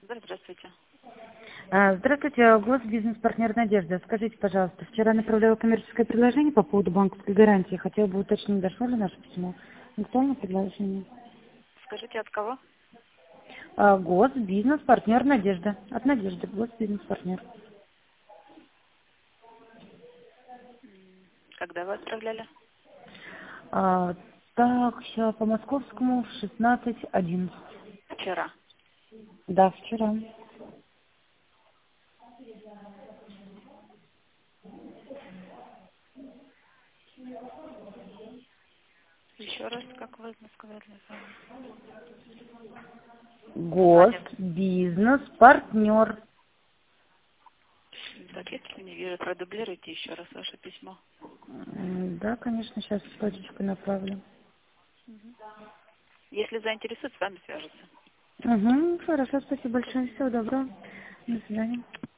Здравствуйте. Здравствуйте, госбизнес-партнер Надежда. Скажите, пожалуйста, вчера направляла коммерческое предложение по поводу банковской гарантии. Хотела бы уточнить, дошло ли наше письмо. Актуальное предложение. Скажите, от кого? Госбизнес-партнер Надежда. От Надежды. Госбизнес-партнер. Когда вы отправляли? Так, сейчас по московскому в 16:11. Вчера. Да, вчера. Еще раз, как вы сказали? Звонит. Госбизнес-партнер. Так, если не вижу, продублируйте еще раз ваше письмо. Да, конечно, сейчас точечку направлю. Если заинтересует, с вами свяжутся. Хорошо, спасибо большое. Всего доброго. До свидания.